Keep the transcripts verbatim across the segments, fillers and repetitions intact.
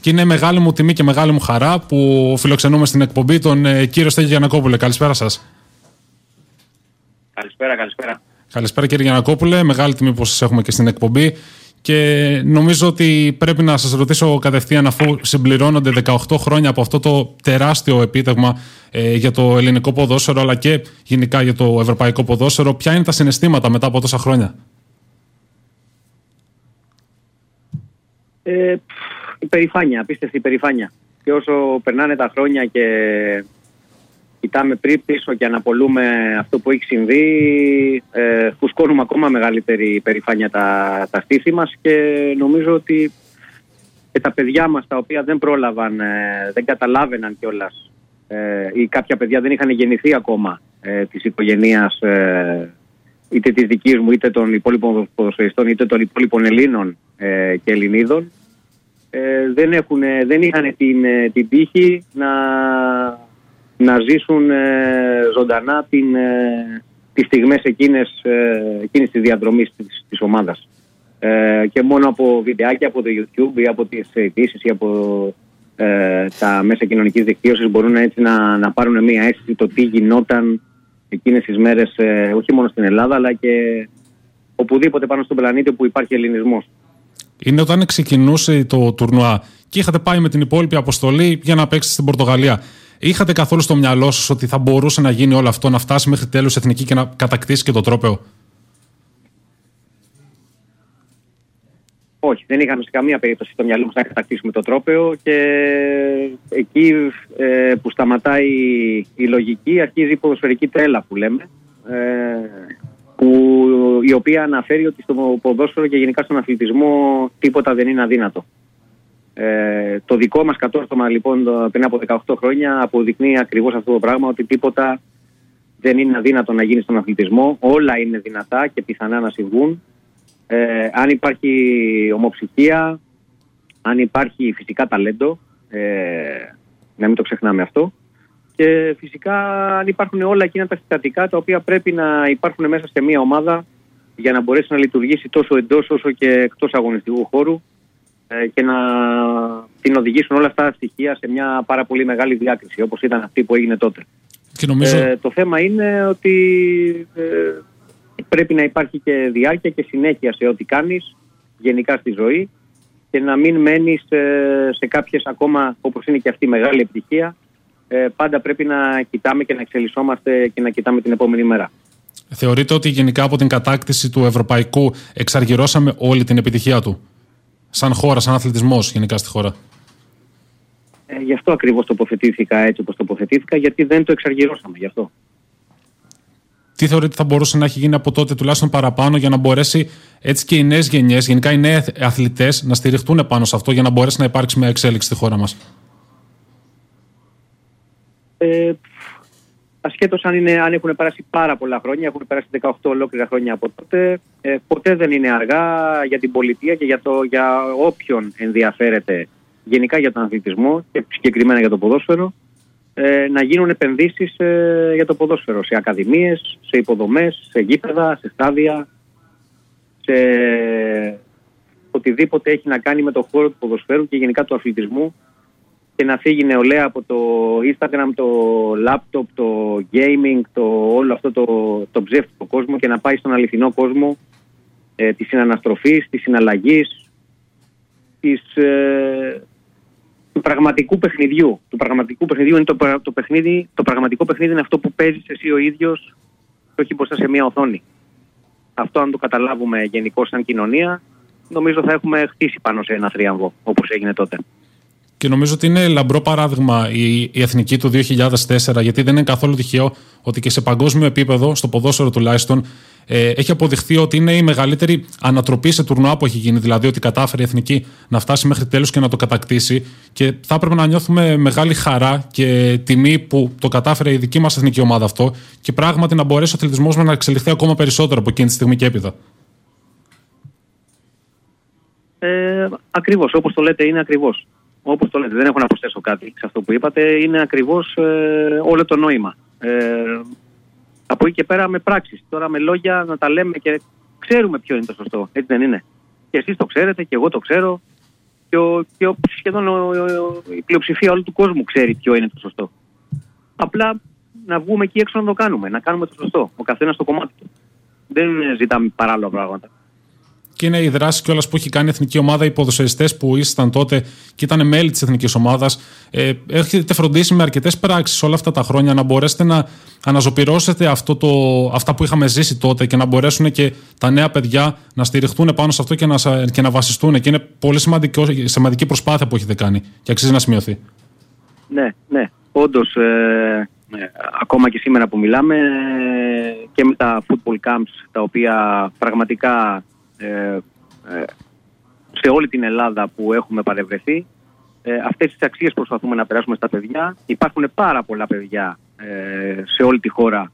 Και είναι μεγάλη μου τιμή και μεγάλη μου χαρά που φιλοξενούμε στην εκπομπή τον ε, κύριο Στέγη Γιαννακόπουλε. Καλησπέρα σας. Καλησπέρα, καλησπέρα. Καλησπέρα κύριε Γιαννακόπουλε. Μεγάλη τιμή που σας έχουμε και στην εκπομπή. Και νομίζω ότι πρέπει να σας ρωτήσω κατευθείαν, αφού συμπληρώνονται δεκαοκτώ χρόνια από αυτό το τεράστιο επίτευγμα ε, για το ελληνικό ποδόσφαιρο, αλλά και γενικά για το ευρωπαϊκό ποδόσφαιρο, ποια είναι τα συναισθήματα μετά από τόσα χρόνια? Ε, υπερηφάνεια, απίστευτη υπερηφάνεια. Και όσο περνάνε τα χρόνια και κοιτάμε πριν πίσω και αναπολούμε αυτό που έχει συμβεί, ε, φουσκώνουμε ακόμα μεγαλύτερη υπερηφάνεια τα, τα στήθη μας, και νομίζω ότι και τα παιδιά μας τα οποία δεν πρόλαβαν, ε, δεν καταλάβαιναν κιόλας, ε, ή κάποια παιδιά δεν είχαν γεννηθεί ακόμα ε, της οικογένειας, ε, είτε της δικής μου είτε των υπόλοιπων ποδοσφαιριστών είτε των υπόλοιπων Ελλήνων ε, και Ελληνίδων, ε, δεν, έχουν, δεν είχαν την, την τύχη να να ζήσουν ε, ζωντανά την, ε, τις στιγμές εκείνες, ε, εκείνης της διαδρομής της, της ομάδας. Ε, και μόνο από βιντεάκια από το YouTube ή από τις ειδήσεις ή από ε, τα μέσα κοινωνικής δικτύωσης μπορούν έτσι να, να πάρουν μια αίσθηση το τι γινόταν εκείνες τις μέρες, ε, όχι μόνο στην Ελλάδα αλλά και οπουδήποτε πάνω στον πλανήτη όπου υπάρχει ελληνισμός. Είναι όταν ξεκινούσε το τουρνουά και είχατε πάει με την υπόλοιπη αποστολή για να παίξετε στην Πορτογαλία. Είχατε καθόλου στο μυαλό σας ότι θα μπορούσε να γίνει όλο αυτό, να φτάσει μέχρι τέλους εθνική και να κατακτήσει και το τρόπαιο? Όχι, δεν είχαμε σε καμία περίπτωση στο μυαλό μας να κατακτήσουμε το τρόπαιο, και εκεί ε, που σταματάει η λογική αρχίζει η ποδοσφαιρική τρέλα που λέμε, ε, που, η οποία αναφέρει ότι στο ποδόσφαιρο και γενικά στον αθλητισμό τίποτα δεν είναι αδύνατο. Ε, το δικό μας κατόρθωμα λοιπόν πριν από δεκαοκτώ χρόνια αποδεικνύει ακριβώς αυτό το πράγμα, ότι τίποτα δεν είναι αδύνατο να γίνει στον αθλητισμό. Όλα είναι δυνατά και πιθανά να συμβούν, ε, αν υπάρχει ομοψυχία, αν υπάρχει φυσικά ταλέντο, ε, να μην το ξεχνάμε αυτό, και φυσικά αν υπάρχουν όλα εκείνα τα συστατικά τα οποία πρέπει να υπάρχουν μέσα σε μια ομάδα για να μπορέσει να λειτουργήσει τόσο εντός όσο και εκτός αγωνιστικού χώρου, και να την οδηγήσουν όλα αυτά τα στοιχεία σε μια πάρα πολύ μεγάλη διάκριση, όπως ήταν αυτή που έγινε τότε. Και νομίζω... ε, το θέμα είναι ότι ε, πρέπει να υπάρχει και διάρκεια και συνέχεια σε ό,τι κάνεις γενικά στη ζωή, και να μην μένεις ε, σε κάποιες, ακόμα όπως είναι και αυτή η μεγάλη επιτυχία, ε, πάντα πρέπει να κοιτάμε και να εξελισσόμαστε και να κοιτάμε την επόμενη μέρα. Θεωρείτε ότι γενικά από την κατάκτηση του ευρωπαϊκού εξαργυρώσαμε όλη την επιτυχία του? Σαν χώρα, σαν αθλητισμός γενικά στη χώρα. Ε, γι' αυτό ακριβώς τοποθετήθηκα έτσι όπως τοποθετήθηκα, γιατί δεν το εξαργυρώσαμε γι' αυτό. Τι θεωρείτε θα μπορούσε να έχει γίνει από τότε τουλάχιστον παραπάνω, για να μπορέσει έτσι και οι νέες γενιές, γενικά οι νέοι αθλητές, να στηριχτούν πάνω σε αυτό, για να μπορέσει να υπάρξει μια εξέλιξη στη χώρα μας? Ε, ασχέτως αν, είναι, αν έχουν περάσει πάρα πολλά χρόνια, έχουν περάσει δεκαοκτώ ολόκληρα χρόνια από τότε, ε, ποτέ δεν είναι αργά για την πολιτεία και για, το, για όποιον ενδιαφέρεται γενικά για τον αθλητισμό και συγκεκριμένα για το ποδόσφαιρο, ε, να γίνουν επενδύσεις ε, για το ποδόσφαιρο, σε ακαδημίες, σε υποδομές, σε γήπεδα, σε στάδια, σε οτιδήποτε έχει να κάνει με το χώρο του ποδοσφαίρου και γενικά του αθλητισμού, και να φύγει νεολαία από το Instagram, το laptop, το gaming, το, όλο αυτό το, το ψεύτικο κόσμο, και να πάει στον αληθινό κόσμο ε, της συναναστροφής, της συναλλαγής, της, ε, του πραγματικού παιχνιδιού. Του πραγματικού παιχνιδιού είναι το, το παιχνίδι, το πραγματικό παιχνίδι είναι αυτό που παίζεις εσύ ο ίδιος και όχι μπροστά σε μια οθόνη. Αυτό αν το καταλάβουμε γενικώς σαν κοινωνία, νομίζω θα έχουμε χτίσει πάνω σε ένα θρίαμβο όπως έγινε τότε. Και νομίζω ότι είναι λαμπρό παράδειγμα η, η εθνική του δύο χιλιάδες τέσσερα, γιατί δεν είναι καθόλου τυχαίο ότι και σε παγκόσμιο επίπεδο, στο ποδόσφαιρο τουλάχιστον, ε, έχει αποδειχθεί ότι είναι η μεγαλύτερη ανατροπή σε τουρνουά που έχει γίνει. Δηλαδή ότι κατάφερε η εθνική να φτάσει μέχρι τέλους και να το κατακτήσει. Και θα έπρεπε να νιώθουμε μεγάλη χαρά και τιμή που το κατάφερε η δική μας εθνική ομάδα αυτό, και πράγματι να μπορέσει ο αθλητισμός μας να εξελιχθεί ακόμα περισσότερο από εκείνη τη στιγμή και έπειτα. Ε, ακριβώς, όπως το λέτε, είναι ακριβώς. Όπως το λέτε, δεν έχω να προσθέσω κάτι σε αυτό που είπατε. Είναι ακριβώς ε, όλο το νόημα. Ε, από εκεί και πέρα με πράξεις. Τώρα με λόγια να τα λέμε και ξέρουμε ποιο είναι το σωστό. Έτσι δεν είναι? Και εσείς το ξέρετε και εγώ το ξέρω. Και, ο, και ο, σχεδόν ο, ο, η πλειοψηφία όλου του κόσμου ξέρει ποιο είναι το σωστό. Απλά να βγούμε εκεί έξω να το κάνουμε, να κάνουμε το σωστό. Ο καθένας στο κομμάτι του. Δεν ζητάμε παράλληλα πράγματα. Και είναι η δράση κιόλας που έχει κάνει η εθνική ομάδα, οι ποδοσφαιριστές που ήσασταν τότε και ήταν μέλη της εθνικής ομάδας. Ε, έχετε φροντίσει με αρκετές πράξεις όλα αυτά τα χρόνια να μπορέσετε να αναζωπυρώσετε αυτό το, αυτά που είχαμε ζήσει τότε και να μπορέσουν και τα νέα παιδιά να στηριχτούν πάνω σε αυτό και να, και να βασιστούν. Και είναι πολύ σημαντική, σημαντική προσπάθεια που έχετε κάνει και αξίζει να σημειωθεί. Ναι, ναι. Όντως, ε, ε, ακόμα και σήμερα που μιλάμε ε, και με τα football camps, τα οποία πραγματικά ε, ε, σε όλη την Ελλάδα που έχουμε παρευρεθεί, ε, αυτές τις αξίες προσπαθούμε να περάσουμε στα παιδιά. Υπάρχουν πάρα πολλά παιδιά ε, σε όλη τη χώρα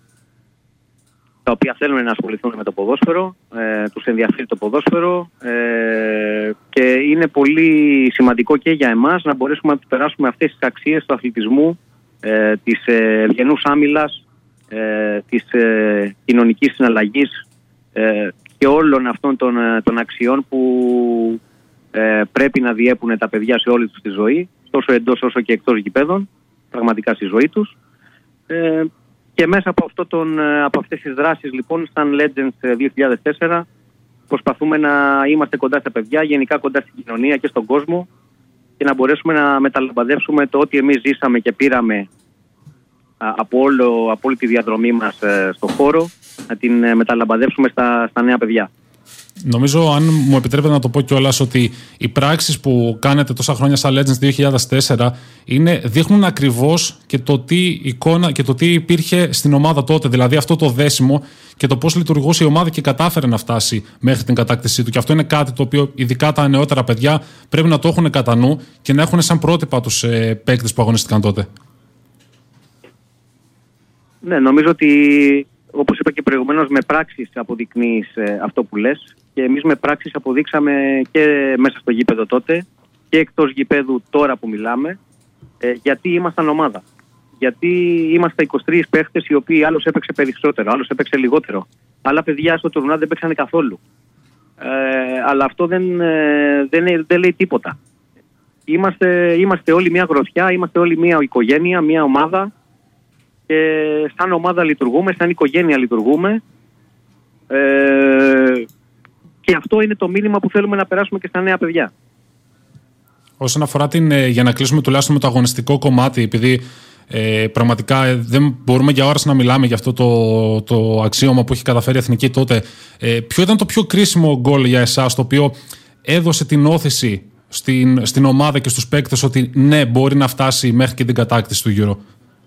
τα οποία θέλουν να ασχοληθούν με το ποδόσφαιρο, ε, τους ενδιαφέρει το ποδόσφαιρο ε, και είναι πολύ σημαντικό και για εμάς να μπορέσουμε να περάσουμε αυτές τις αξίες του αθλητισμού, ε, της ε, ευγενούς άμυλας, ε, της ε, κοινωνικής συναλλαγής ε, και όλων αυτών των, των αξιών που ε, πρέπει να διέπουν τα παιδιά σε όλη τους τη ζωή, τόσο εντός όσο και εκτός γηπέδων, πραγματικά στη ζωή τους. Ε, Και μέσα από, αυτό τον, από αυτές τις δράσεις, λοιπόν, σαν Legends δύο χιλιάδες τέσσερα, προσπαθούμε να είμαστε κοντά στα παιδιά, γενικά κοντά στην κοινωνία και στον κόσμο και να μπορέσουμε να μεταλαμπαδεύσουμε το ότι εμείς ζήσαμε και πήραμε από, όλο, από όλη τη διαδρομή μας στον χώρο, να την μεταλαμπαδεύσουμε στα, στα νέα παιδιά. Νομίζω, αν μου επιτρέπετε να το πω κιόλας, ότι οι πράξεις που κάνετε τόσα χρόνια σαν Legends δύο χιλιάδες τέσσερα είναι, δείχνουν ακριβώς και το τι εικόνα και το τι υπήρχε στην ομάδα τότε. Δηλαδή αυτό το δέσιμο και το πώς λειτουργούσε η ομάδα και κατάφερε να φτάσει μέχρι την κατάκτησή του. Και αυτό είναι κάτι το οποίο ειδικά τα νεότερα παιδιά πρέπει να το έχουν κατά νου και να έχουν σαν πρότυπα τους ε, παίκτες που αγωνίστηκαν τότε. Ναι, νομίζω ότι, όπως είπα και προηγουμένως, με πράξεις αποδεικνύεις ε, αυτό που λες. Και εμείς με πράξεις αποδείξαμε και μέσα στο γήπεδο τότε και εκτός γηπέδου τώρα που μιλάμε, ε, γιατί ήμασταν ομάδα. Γιατί είμαστε είκοσι τρεις παίχτες οι οποίοι άλλος έπαιξε περισσότερο, άλλος έπαιξε λιγότερο. Άλλα παιδιά στο τουρνουά δεν παίξανε καθόλου. Ε, αλλά αυτό δεν, ε, δεν, δεν λέει τίποτα. Είμαστε, είμαστε όλοι μια γροθιά, είμαστε όλοι μια οικογένεια, μια ομάδα και σαν ομάδα λειτουργούμε, σαν οικογένεια λειτουργούμε. Ε, Και αυτό είναι το μήνυμα που θέλουμε να περάσουμε και στα νέα παιδιά. Όσον αφορά την, για να κλείσουμε τουλάχιστον με το αγωνιστικό κομμάτι, επειδή ε, πραγματικά ε, δεν μπορούμε για ώρες να μιλάμε για αυτό το, το αξίωμα που έχει καταφέρει η Εθνική τότε, ε, ποιο ήταν το πιο κρίσιμο γκολ για εσάς, το οποίο έδωσε την όθηση στην, στην ομάδα και στους παίκτες ότι ναι, μπορεί να φτάσει μέχρι και την κατάκτηση του Euro?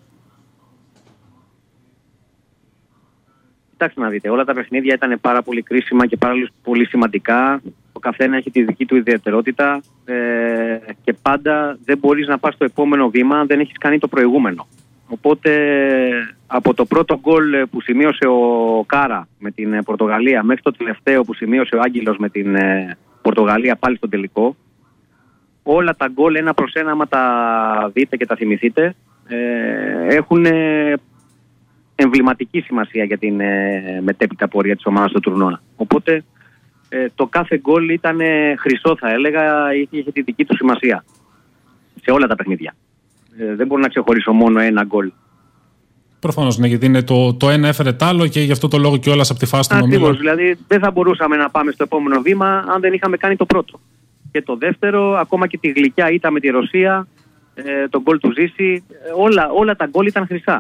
Κοιτάξτε να δείτε, όλα τα παιχνίδια ήταν πάρα πολύ κρίσιμα και πάρα πολύ σημαντικά. Ο καθένα έχει τη δική του ιδιαιτερότητα ε, και πάντα δεν μπορείς να πας στο επόμενο βήμα αν δεν έχεις κάνει το προηγούμενο. Οπότε από το πρώτο γκολ που σημείωσε ο Κάρα με την Πορτογαλία μέχρι το τελευταίο που σημείωσε ο Άγγελος με την Πορτογαλία πάλι στο τελικό, όλα τα γκολ ένα προς ένα, άμα τα δείτε και τα θυμηθείτε, ε, έχουν εμβληματική σημασία για την ε, μετέπειτα πορεία της ομάδας στο τουρνουά. Οπότε ε, το κάθε γκολ ήταν ε, χρυσό, θα έλεγα, είχε, είχε τη δική του σημασία σε όλα τα παιχνίδια. Ε, δεν μπορώ να ξεχωρίσω μόνο ένα γκολ. Προφανώς, ναι, γιατί είναι το, το ένα έφερε τ' άλλο και γι' αυτό το λόγο κιόλας από τη φάση του νομίλου. Ακριβώς, δηλαδή δεν θα μπορούσαμε να πάμε στο επόμενο βήμα αν δεν είχαμε κάνει το πρώτο. Και το δεύτερο, ακόμα και τη γλυκιά ήττα με τη Ρωσία, ε, το γκολ του Ζήση, ε, όλα, όλα τα γκολ ήταν χρυσά.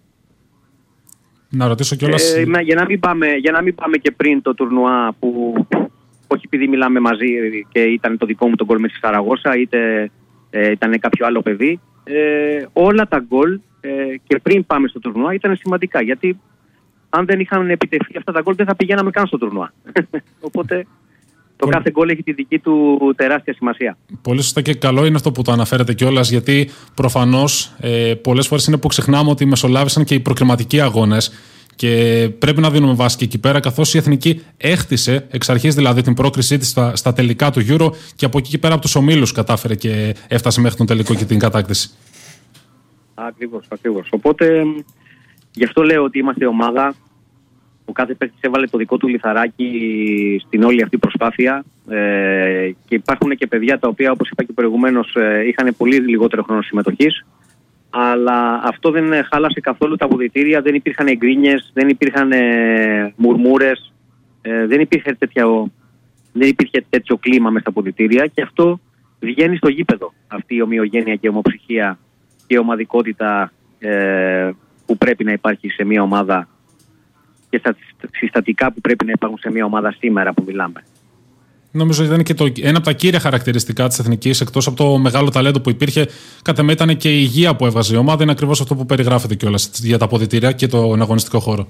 Να ρωτήσω κιόλας... Ε, για, να μην πάμε, για να μην πάμε και πριν το τουρνουά που, όχι επειδή μιλάμε μαζί και ήταν το δικό μου το γκολ με τη Σαραγώσα, είτε ε, ήταν κάποιο άλλο παιδί, ε, όλα τα γκολ ε, και πριν πάμε στο τουρνουά ήταν σημαντικά. Γιατί αν δεν είχαν επιτευχθεί αυτά τα γκολ δεν θα πηγαίναμε καν στο τουρνουά. Οπότε το κάθε γκολ έχει τη δική του τεράστια σημασία. Πολύ σωστά και καλό είναι αυτό που το αναφέρετε κιόλας, γιατί προφανώς ε, πολλές φορές είναι που ξεχνάμε ότι μεσολάβησαν και οι προκριματικοί αγώνες και πρέπει να δίνουμε βάση και εκεί πέρα, καθώς η Εθνική έχτισε εξ αρχής δηλαδή την πρόκρισή της στα, στα τελικά του Euro και από εκεί και πέρα από τους ομίλους κατάφερε και έφτασε μέχρι τον τελικό και την κατάκτηση. Ακριβώς, ακριβώς. Οπότε γι' αυτό λέω ότι είμαστε ομάδα. Ο κάθε παίκτης έβαλε το δικό του λιθαράκι στην όλη αυτή προσπάθεια ε, και υπάρχουν και παιδιά τα οποία, όπως είπα και προηγουμένως, ε, είχαν πολύ λιγότερο χρόνο συμμετοχής, αλλά αυτό δεν χάλασε καθόλου τα αποδυτήρια, δεν υπήρχαν γκρίνιες, δεν υπήρχαν ε, μουρμούρες, ε, δεν, υπήρχε τέτοιο, δεν υπήρχε τέτοιο κλίμα μέσα στα αποδυτήρια και αυτό βγαίνει στο γήπεδο, αυτή η ομοιογένεια και η ομοψυχία και η ομαδικότητα ε, που πρέπει να υπάρχει σε μια ομάδα και στα συστατικά που πρέπει να υπάρχουν σε μια ομάδα σήμερα που μιλάμε. Νομίζω ότι ήταν και το, ένα από τα κύρια χαρακτηριστικά της εθνικής, εκτός από το μεγάλο ταλέντο που υπήρχε, κατά με ήταν και η υγεία που έβγαζε η ομάδα. Είναι ακριβώς αυτό που περιγράφεται κιόλας για τα αποδυτήρια και τον αγωνιστικό χώρο.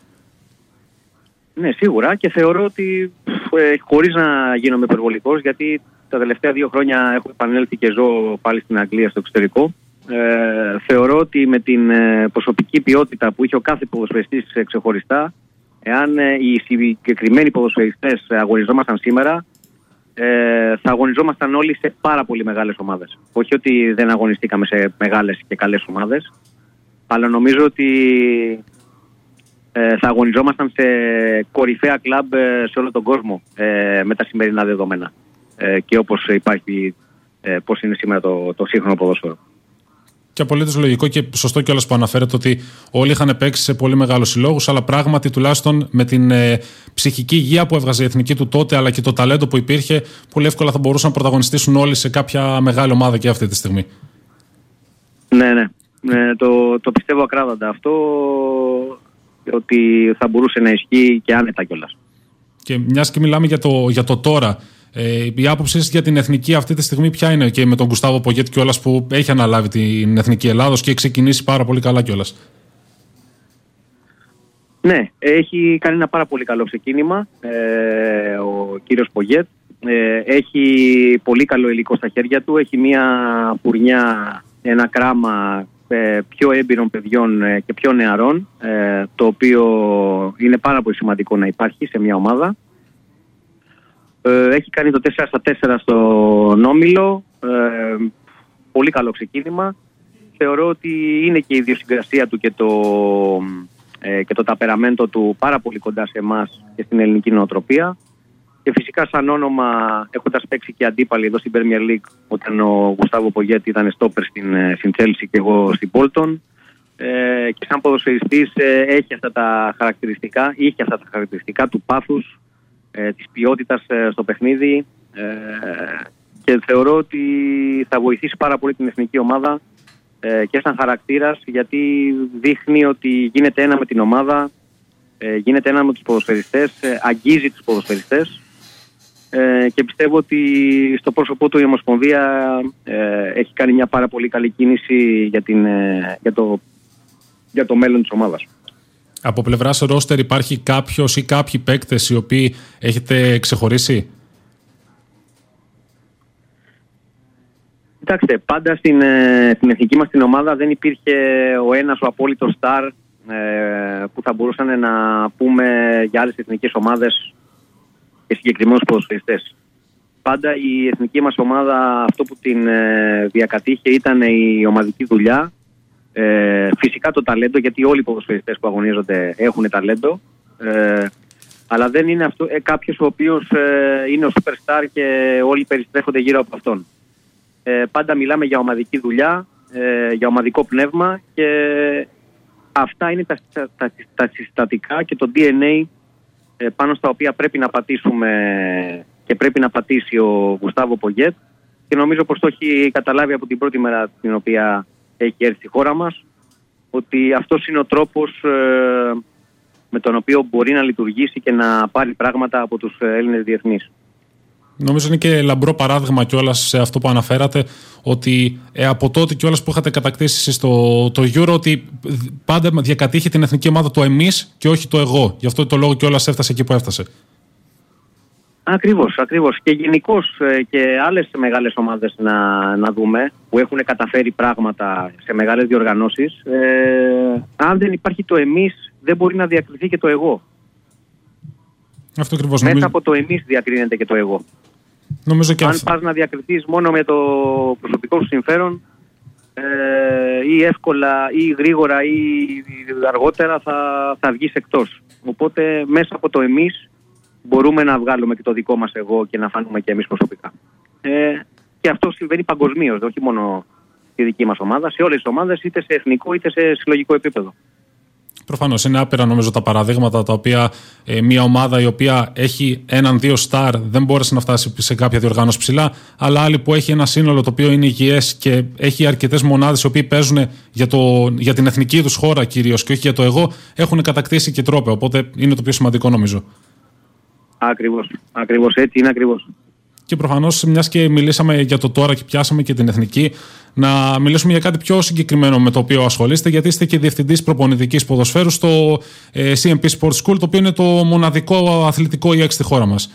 Ναι, σίγουρα, και θεωρώ ότι ε, χωρίς να γίνομαι υπερβολικός, γιατί τα τελευταία δύο χρόνια έχω επανέλθει και ζω πάλι στην Αγγλία, στο εξωτερικό. Ε, θεωρώ ότι με την ε, προσωπική ποιότητα που είχε ο κάθε ποδοσφαιριστής ξεχωριστά, εάν ε, οι συγκεκριμένοι ποδοσφαιριστές αγωνιζόμασταν σήμερα, ε, θα αγωνιζόμασταν όλοι σε πάρα πολύ μεγάλες ομάδες. Όχι ότι δεν αγωνιστήκαμε σε μεγάλες και καλές ομάδες, αλλά νομίζω ότι ε, θα αγωνιζόμασταν σε κορυφαία κλαμπ ε, σε όλο τον κόσμο ε, με τα σημερινά δεδομένα ε, και όπως υπάρχει, ε, πώς είναι σήμερα το, το σύγχρονο ποδόσφαιρο. Και απολύτως λογικό και σωστό κιόλας που αναφέρεται ότι όλοι είχαν παίξει σε πολύ μεγάλους συλλόγους, αλλά πράγματι τουλάχιστον με την ε, ψυχική υγεία που έβγαζε η εθνική του τότε, αλλά και το ταλέντο που υπήρχε, πολύ εύκολα θα μπορούσαν να πρωταγωνιστήσουν όλοι σε κάποια μεγάλη ομάδα και αυτή τη στιγμή. Ναι, ναι. Ε, το, το πιστεύω ακράδαντα αυτό, ότι θα μπορούσε να ισχύει και άνετα κιόλας. Και μιας και μιλάμε για το, για το τώρα. Ε, η άποψη για την εθνική αυτή τη στιγμή ποια είναι, και με τον Γκουστάβο Πογιέτ κιόλας που έχει αναλάβει την εθνική Ελλάδος και έχει ξεκινήσει πάρα πολύ καλά κιόλας? Ναι, έχει κάνει ένα πάρα πολύ καλό ξεκίνημα ε, ο κύριος Πογιέτ. Ε, έχει πολύ καλό υλικό στα χέρια του, έχει μια φουρνιά, ένα κράμα ε, πιο έμπειρων παιδιών ε, και πιο νεαρών, ε, το οποίο είναι πάρα πολύ σημαντικό να υπάρχει σε μια ομάδα. Έχει κάνει το τέσσερα στα τέσσερα στον όμιλο, ε, πολύ καλό ξεκίνημα. Θεωρώ ότι είναι και η ιδιοσυγκρασία του και το, ε, και το ταπεραμέντο του πάρα πολύ κοντά σε εμάς και στην ελληνική νοοτροπία. Και φυσικά σαν όνομα, έχοντας παίξει και αντίπαλοι εδώ στην Premier League, όταν ο Γκουστάβο Πογιέτ ήταν στόπερ στην, στην Chelsea και εγώ στην Bolton, ε, και σαν ποδοσφαιριστής ε, έχει αυτά τα χαρακτηριστικά, είχε αυτά τα χαρακτηριστικά του πάθους, Ε, της ποιότητας ε, στο παιχνίδι, ε, και θεωρώ ότι θα βοηθήσει πάρα πολύ την εθνική ομάδα ε, και σαν χαρακτήρας, γιατί δείχνει ότι γίνεται ένα με την ομάδα, ε, γίνεται ένα με τους ποδοσφαιριστές, ε, αγγίζει τους ποδοσφαιριστές, ε, και πιστεύω ότι στο πρόσωπό του η Ομοσπονδία ε, έχει κάνει μια πάρα πολύ καλή κίνηση για, την, ε, για, το, για το μέλλον της ομάδας. Από πλευράς ρόστερ υπάρχει κάποιος ή κάποιοι παίκτες οι οποίοι έχετε ξεχωρίσει? Κοιτάξτε, πάντα στην, στην εθνική μας την ομάδα δεν υπήρχε ο ένας ο απόλυτος στάρ ε, που θα μπορούσαν να πούμε για άλλες εθνικές ομάδες και συγκεκριμένους ποδοσφαιριστές. Πάντα η εθνική μας ομάδα, αυτό που την ε, διακατήχε ήταν η ομαδική δουλειά. Ε, φυσικά το ταλέντο, γιατί όλοι οι ποδοσφαιριστές που αγωνίζονται έχουν ταλέντο, ε, αλλά δεν είναι αυτό, ε, κάποιος ο οποίος ε, είναι ο superstar και όλοι περιστρέφονται γύρω από αυτόν. Ε, πάντα μιλάμε για ομαδική δουλειά, ε, για ομαδικό πνεύμα, και αυτά είναι τα, τα, τα, τα συστατικά και το ντι εν έι ε, πάνω στα οποία πρέπει να πατήσουμε και πρέπει να πατήσει ο Γκουστάβο Πογιέτ, και νομίζω πως το έχει καταλάβει από την πρώτη μέρα την οποία έχει έρθει στη χώρα μας, ότι αυτός είναι ο τρόπος ε, με τον οποίο μπορεί να λειτουργήσει και να πάρει πράγματα από τους Έλληνες διεθνείς. Νομίζω είναι και λαμπρό παράδειγμα κιόλας σε αυτό που αναφέρατε, ότι ε, από τότε κιόλας που είχατε κατακτήσει στο το Euro, ότι πάντα διακατήχε την εθνική ομάδα το εμείς και όχι το εγώ. Γι' αυτό το λόγο κιόλας έφτασε εκεί που έφτασε. Ακριβώς, ακριβώς. Και γενικώς ε, και άλλες μεγάλες ομάδες να, να δούμε που έχουν καταφέρει πράγματα σε μεγάλες διοργανώσεις. Ε, αν δεν υπάρχει το εμείς, δεν μπορεί να διακριθεί και το εγώ. Αυτό ακριβώς. Μέσα νομίζω... από το εμείς διακρίνεται και το εγώ. Νομίζω και αν αυτό. πας να διακριθείς μόνο με το προσωπικό σου συμφέρον, ε, ή εύκολα ή γρήγορα ή αργότερα θα, θα βγεις εκτός. Οπότε μέσα από το εμείς μπορούμε να βγάλουμε και το δικό μας εγώ και να φανούμε και εμείς προσωπικά. Ε, και αυτό συμβαίνει παγκοσμίως, όχι μόνο στη δική μας ομάδα, σε όλες τις ομάδες, είτε σε εθνικό είτε σε συλλογικό επίπεδο. Προφανώς είναι άπειρα νομίζω τα παραδείγματα τα οποία ε, μια ομάδα η οποία έχει έναν-δύο στάρ δεν μπόρεσε να φτάσει σε κάποια διοργάνωση ψηλά, αλλά άλλη που έχει ένα σύνολο το οποίο είναι υγιές και έχει αρκετές μονάδες οι οποίοι παίζουν για, το, για την εθνική τους χώρα κυρίως και όχι για το εγώ, έχουν κατακτήσει και τρόπαιο. Οπότε είναι το πιο σημαντικό νομίζω. Ακριβώς. Ακριβώς έτσι είναι ακριβώς. Και προφανώς, μιας και μιλήσαμε για το τώρα και πιάσαμε και την εθνική, να μιλήσουμε για κάτι πιο συγκεκριμένο με το οποίο ασχολείστε, γιατί είστε και διευθυντής προπονητικής ποδοσφαίρου στο ε, σι εμ πι Sports School, το οποίο είναι το μοναδικό αθλητικό ι εξ στη χώρα μας.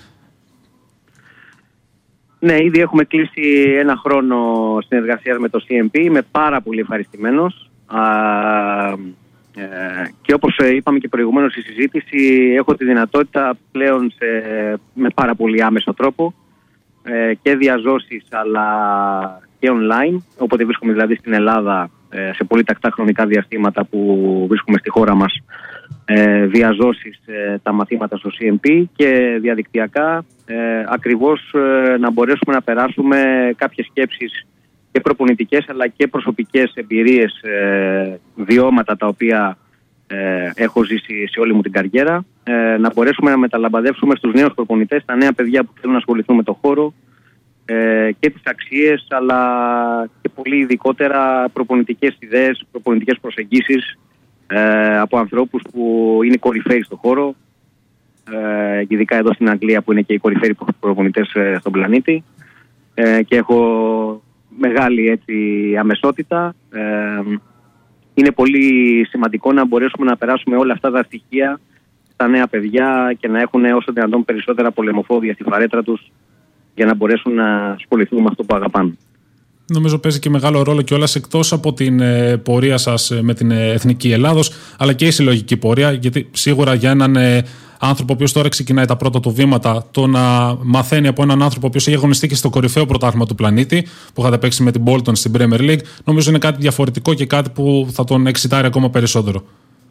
Ναι, ήδη έχουμε κλείσει ένα χρόνο συνεργασίας με το σι εμ πι. Είμαι πάρα πολύ ευχαριστημένος. Α, ε, και όπως είπαμε και προηγουμένως στη συζήτηση, έχω τη δυνατότητα πλέον σε, με πάρα πολύ άμεσο τρόπο και διαζώσεις αλλά και online, όποτε βρίσκομαι δηλαδή στην Ελλάδα σε πολύ τακτά χρονικά διαστήματα που βρίσκομαι στη χώρα μας, διαζώσεις τα μαθήματα στο σι εμ πι και διαδικτυακά, ακριβώς να μπορέσουμε να περάσουμε κάποιες σκέψεις και προπονητικές αλλά και προσωπικές εμπειρίες, βιώματα τα οποία Ε, έχω ζήσει σε όλη μου την καριέρα, ε, να μπορέσουμε να μεταλαμπαδεύσουμε στους νέους προπονητές, τα νέα παιδιά που θέλουν να ασχοληθούν με το χώρο ε, και τις αξίες, αλλά και πολύ ειδικότερα προπονητικές ιδέες, προπονητικές προσεγγίσεις ε, από ανθρώπους που είναι κορυφαίοι στο χώρο, ε, ειδικά εδώ στην Αγγλία που είναι και οι κορυφαίοι προπονητές ε, στον πλανήτη, ε, και έχω μεγάλη έτσι αμεσότητα. ε, Είναι πολύ σημαντικό να μπορέσουμε να περάσουμε όλα αυτά τα στοιχεία στα νέα παιδιά και να έχουν όσο δυνατόν περισσότερα πολεμοφόδια στη φαρέτρα τους για να μπορέσουν να ασχοληθούν με αυτό που αγαπάνε. Νομίζω παίζει και μεγάλο ρόλο κιόλας εκτός από την ε, πορεία σας ε, με την ε, Εθνική Ελλάδος, αλλά και η συλλογική πορεία, γιατί σίγουρα για έναν ε, άνθρωπο ο οποίος τώρα ξεκινάει τα πρώτα του βήματα, το να μαθαίνει από έναν άνθρωπο ο οποίος έχει αγωνιστεί και στο κορυφαίο πρωτάθλημα του πλανήτη, που είχατε παίξει με την Bolton στην Premier League, νομίζω είναι κάτι διαφορετικό και κάτι που θα τον εξητάρει ακόμα περισσότερο.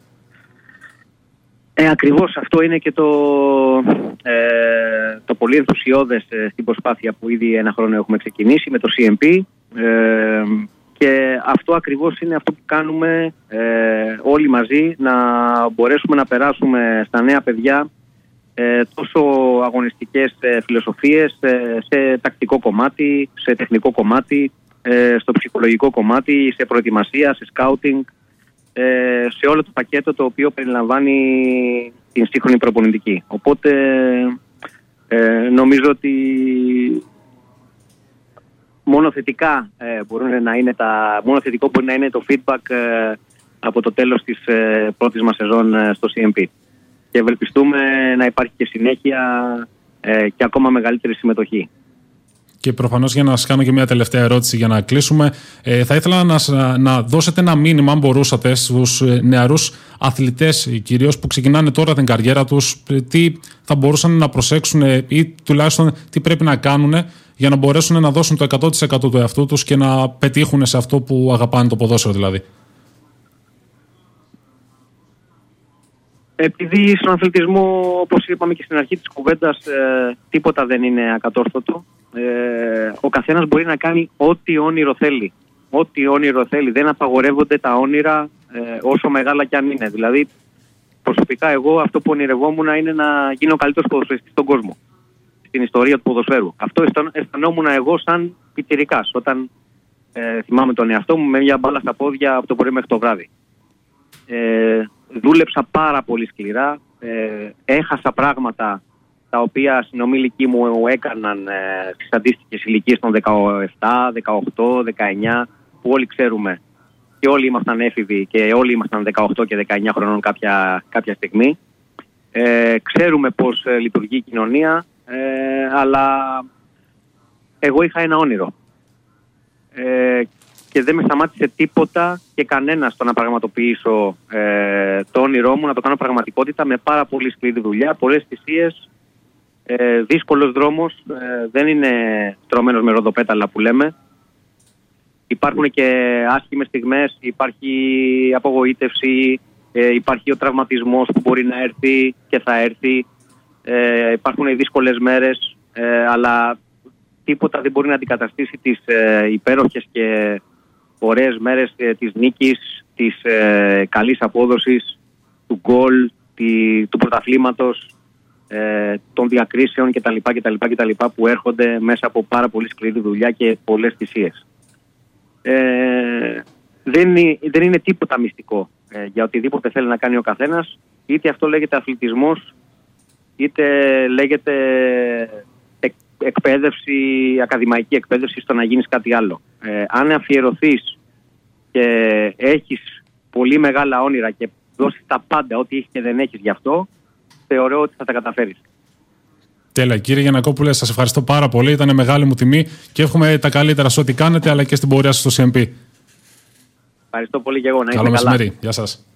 Ε, ακριβώς αυτό είναι και το, ε, το πολύ ενθουσιώδες ε, στην προσπάθεια που ήδη ένα χρόνο έχουμε ξεκινήσει με το σι εμ πι, ε, και αυτό ακριβώς είναι αυτό που κάνουμε ε, όλοι μαζί, να μπορέσουμε να περάσουμε στα νέα παιδιά ε, τόσο αγωνιστικές ε, φιλοσοφίες ε, σε τακτικό κομμάτι, σε τεχνικό κομμάτι, ε, στο ψυχολογικό κομμάτι, σε προετοιμασία, σε σκάουτινγκ, σε όλο το πακέτο το οποίο περιλαμβάνει την σύγχρονη προπονητική. Οπότε ε, νομίζω ότι μόνο θετικά ε, μπορούν να είναι τα, μόνο θετικό μπορεί να είναι το feedback ε, από το τέλος της ε, πρώτης μας σεζόν ε, στο σι εμ πι. Και ευελπιστούμε να υπάρχει και συνέχεια ε, και ακόμα μεγαλύτερη συμμετοχή. Και προφανώς, για να σας κάνω και μια τελευταία ερώτηση για να κλείσουμε, ε, θα ήθελα να, να δώσετε ένα μήνυμα, αν μπορούσατε, στους νεαρούς αθλητές κυρίως που ξεκινάνε τώρα την καριέρα τους, τι θα μπορούσαν να προσέξουν ή τουλάχιστον τι πρέπει να κάνουν για να μπορέσουν να δώσουν το εκατό τοις εκατό του εαυτού τους και να πετύχουν σε αυτό που αγαπάνε, το ποδόσφαιρο δηλαδή. Επειδή στον αθλητισμό, όπως είπαμε και στην αρχή της κουβέντας, ε, τίποτα δεν είναι ακατόρθωτο. Ε, ο καθένας μπορεί να κάνει ό,τι όνειρο θέλει. Ό,τι όνειρο θέλει. Δεν απαγορεύονται τα όνειρα ε, όσο μεγάλα κι αν είναι. Δηλαδή, προσωπικά εγώ αυτό που ονειρευόμουν είναι να γίνω ο καλύτερος ποδοσφαιριστής στον κόσμο. Στην ιστορία του ποδοσφαίρου. Αυτό αισθανόμουν εγώ σαν πιτσιρικάς. Όταν ε, θυμάμαι τον εαυτό μου με μια μπάλα στα πόδια από το πρωί μέχρι το βράδυ. Ε, δούλεψα πάρα πολύ σκληρά. Ε, έχασα πράγματα τα οποία συνομήλικοι μου έκαναν ε, στις αντίστοιχες ηλικίες των δεκαεπτά, δεκαοκτώ, δεκαεννιά, που όλοι ξέρουμε και όλοι ήμασταν έφηβοι και όλοι ήμασταν δεκαοκτώ και δεκαεννιά χρονών κάποια, κάποια στιγμή. Ε, ξέρουμε πώς ε, λειτουργεί η κοινωνία, ε, αλλά εγώ είχα ένα όνειρο. Ε, και δεν με σταμάτησε τίποτα και κανένα στο να πραγματοποιήσω ε, το όνειρό μου, να το κάνω πραγματικότητα με πάρα πολύ σκληρή δουλειά, πολλές θυσίες. Ε, δύσκολος δρόμος, ε, δεν είναι στρωμένος με ροδοπέταλα που λέμε. Υπάρχουν και άσχημες στιγμές, υπάρχει απογοήτευση, Ε, υπάρχει ο τραυματισμός που μπορεί να έρθει και θα έρθει. Ε, υπάρχουν οι δύσκολες μέρες, ε, αλλά τίποτα δεν μπορεί να αντικαταστήσει τις ε, υπέροχες και ωραίες μέρες ε, της νίκης, της ε, καλής απόδοσης, του γκολ, τη, του πρωταθλήματος, ε, των διακρίσεων κτλ, κτλ, κτλ που έρχονται μέσα από πάρα πολύ σκληρή δουλειά και πολλές θυσίες. Ε, δεν, είναι, δεν είναι τίποτα μυστικό ε, για οτιδήποτε θέλει να κάνει ο καθένας, είτε αυτό λέγεται αθλητισμός, είτε λέγεται εκ, εκπαίδευση, ακαδημαϊκή εκπαίδευση στο να γίνεις κάτι άλλο. Ε, αν αφιερωθείς και έχεις πολύ μεγάλα όνειρα και δώσεις τα πάντα, ό,τι έχεις και δεν έχεις γι' αυτό, θεωρώ ότι θα τα καταφέρεις. Τέλεια. Κύριε Γιαννακόπουλε, σας ευχαριστώ πάρα πολύ. Ήταν μεγάλη μου τιμή και εύχομαι τα καλύτερα σε ό,τι κάνετε, αλλά και στην πορεία σας στο σι εμ πι. Ευχαριστώ πολύ και εγώ. Να είστε καλά. Καλό μεσημέρι. Γεια σας.